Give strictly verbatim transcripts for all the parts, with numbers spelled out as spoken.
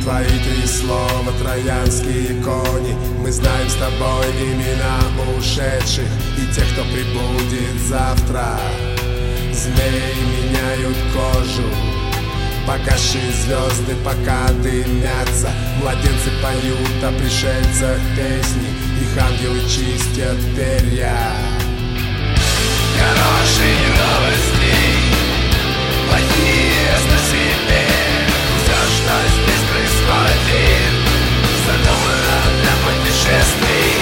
Твои три слова, троянские кони. Мы знаем с тобой имена ушедших и тех, кто прибудет завтра. Змеи меняют кожу, погасшие звезды пока дымятся. Младенцы поют о пришельцах песни, их ангелы чистят перья. Хорошие новости, плохие оставь себе. Все, что здесь происходит, задумано для путешествий.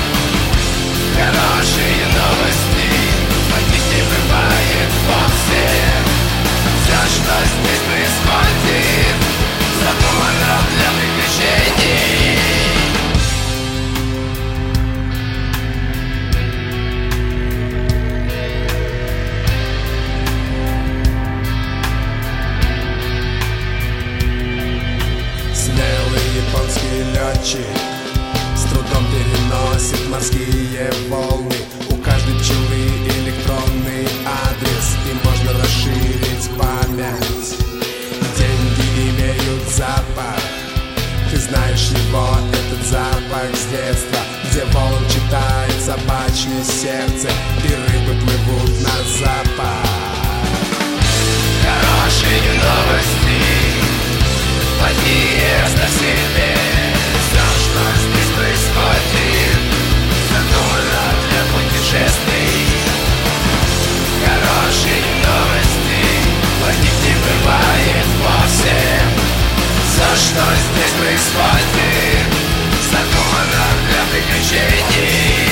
Хорошие новости, плохих не бывает вовсе. Все, что здесь происходит, задумано для приключений. Смелый японский летчик с трудом переносит морские волны. У каждой пчелы электронный адрес, и можно расширить память. Деньги имеют запах, ты знаешь его, этот запах с детства, где волн читает собачье сердце и рыбы плывут на запад. Хорошие новости, плохие оставь себе. Все, что здесь происходит, задумано для путешествий. Хорошие новости, плохих не бывает вовсе. Все, что здесь происходит, задумано для приключений.